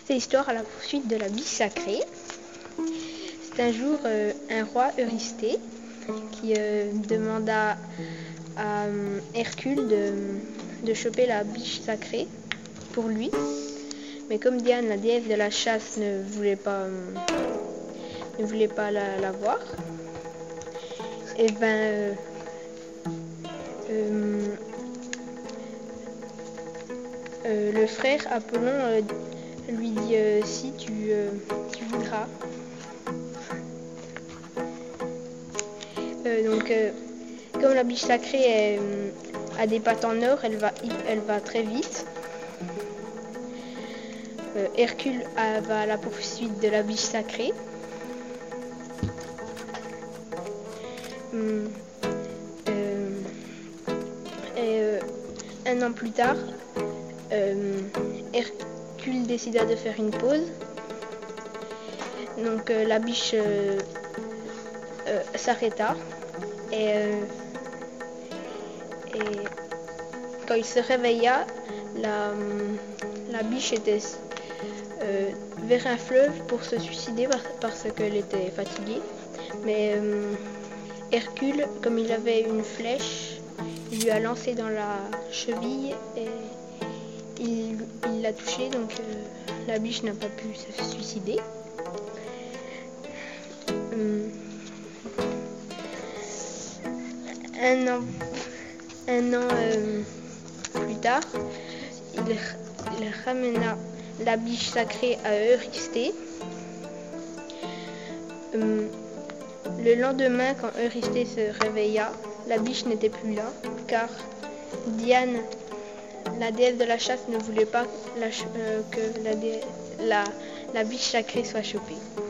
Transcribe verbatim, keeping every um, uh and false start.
C'est l'histoire à la poursuite de la biche sacrée. C'est un jour euh, un roi Eurysthée qui euh, demanda à euh, Hercule de, de choper la biche sacrée pour lui. Mais comme Diane, la déesse de la chasse, ne voulait pas, euh, ne voulait pas la, la voir, et ben euh, euh, euh, le frère Apollon euh, lui dit euh, si tu, euh, tu voudras. Euh, donc, euh, comme la biche sacrée est, euh, a des pattes en or, elle va, elle va très vite. Euh, Hercule a, va à la poursuite de la biche sacrée. Hum, euh, et euh, un an plus tard, euh, Hercule décida de faire une pause. Donc euh, la biche euh, euh, s'arrêta et, euh, et quand il se réveilla, la, la biche était euh, vers un fleuve pour se suicider parce qu'elle était fatiguée. Mais euh, Hercule, comme il avait une flèche, il lui a lancé dans la cheville et il l'a touchée, donc euh, la biche n'a pas pu se suicider. Hum. Un an, un an euh, plus tard, il, il ramena la biche sacrée à Eurysthée. Hum. Le lendemain, quand Eurysthée se réveilla, la biche n'était plus là, car Diane, la déesse de la chasse, ne voulait pas la, euh, que la, la, la biche sacrée soit chopée.